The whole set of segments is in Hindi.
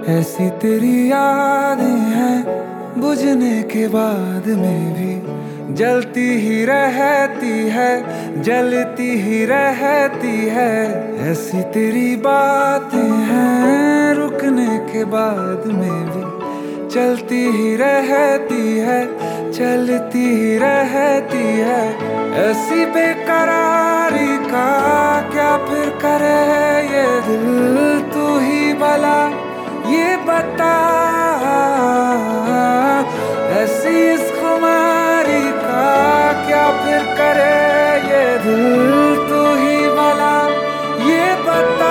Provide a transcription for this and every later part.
ऐसी तेरी यादें हैं बुझने के बाद में भी जलती ही रहती है, जलती ही रहती है। ऐसी तेरी बातें हैं रुकने के बाद में भी चलती ही रहती है, चलती ही रहती है। ऐसी बेकरारी का क्या फिर करे ये दिल, तू ही भला ये बता। ऐसी इस खुमारी का क्या फिर करे ये दिल, तू ही भला ये बता।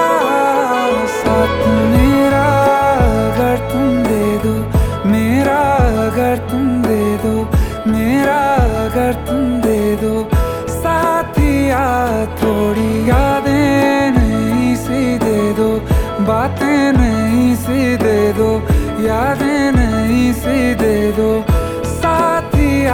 साथ मेरा अगर तुम दे दो, मेरा अगर तुम दे दो, मेरा अगर तुम दे दो साथिया। थोड़ी यादें नहीं सी दे दो, बातें नहीं सी दे दो, यादें नहीं सी दे दो साथिया।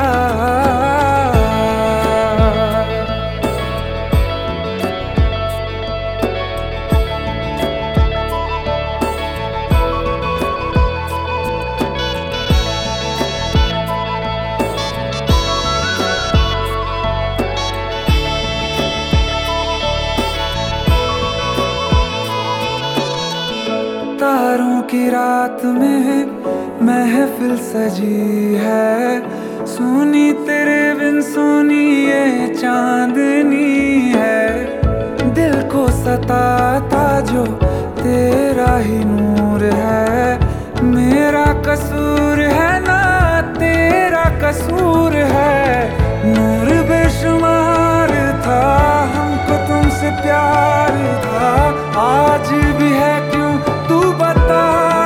तारों की रात में महफिल सजी है, सुनी तेरे बिन सुनी ये चांदनी है। दिल को सताता जो तेरा ही नूर है, मेरा कसूर है ना तेरा कसूर है। नूर बेशुमार था हमको तुमसे प्यार था, आज भी है क्यों तू बता।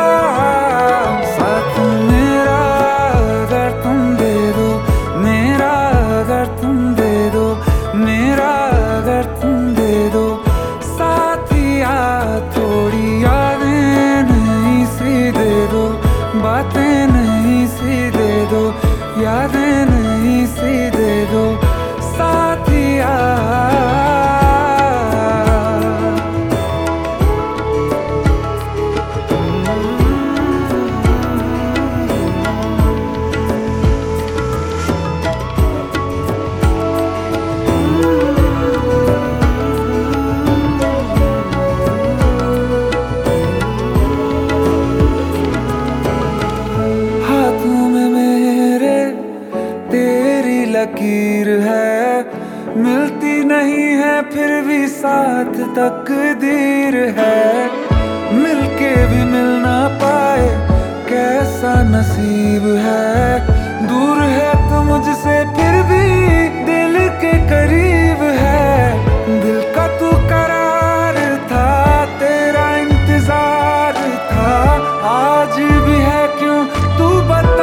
साथ मेरा अगर तुम दे दो, मेरा अगर तुम दे दो, मेरा अगर तुम दे दो साथिया। थोड़ी यादें नहीं सी दे दो, बातें नहीं सी दे दो, यादें नहीं सी दे दो साथिया। लकीर है मिलती नहीं है फिर भी साथ तकदीर है। मिलके भी मिल ना पाए कैसा नसीब है, दूर है तो मुझसे फिर भी दिल के करीब है। दिल का तू करार था तेरा इंतजार था, आज भी है क्यों तू बता।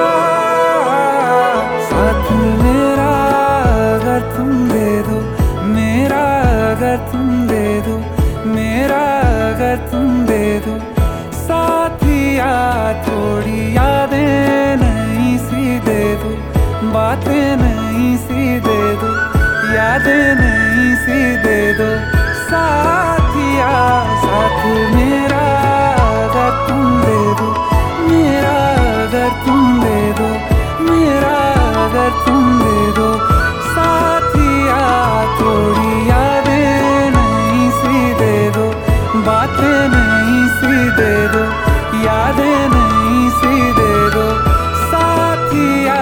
साथ मेरा अगर तुम दे दो, मेरा अगर तुम दे दो, मेरा अगर तुम दे दो साथिया। थोड़ी यादें नहीं सी दे दो, बातें नहीं सी दे दो, यादें नहीं सी दे दो साथिया। साथ मेरा अगर तुम दे दो, मेरा अगर तुम दे दो, मेरा अगर तुम दे दो साथिया। थोड़ी यादें नहीं सी दे दो, बातें नहीं सी दे दो, यादें नहीं सी दे दो साथिया।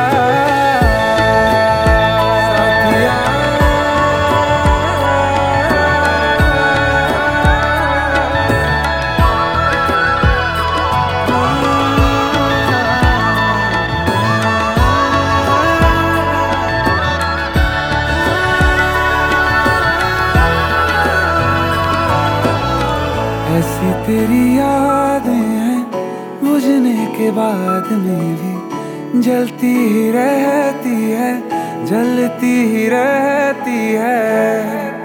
ऐसी तेरी यादें हैं बुझने के बाद में भी जलती ही रहती है, जलती ही रहती है।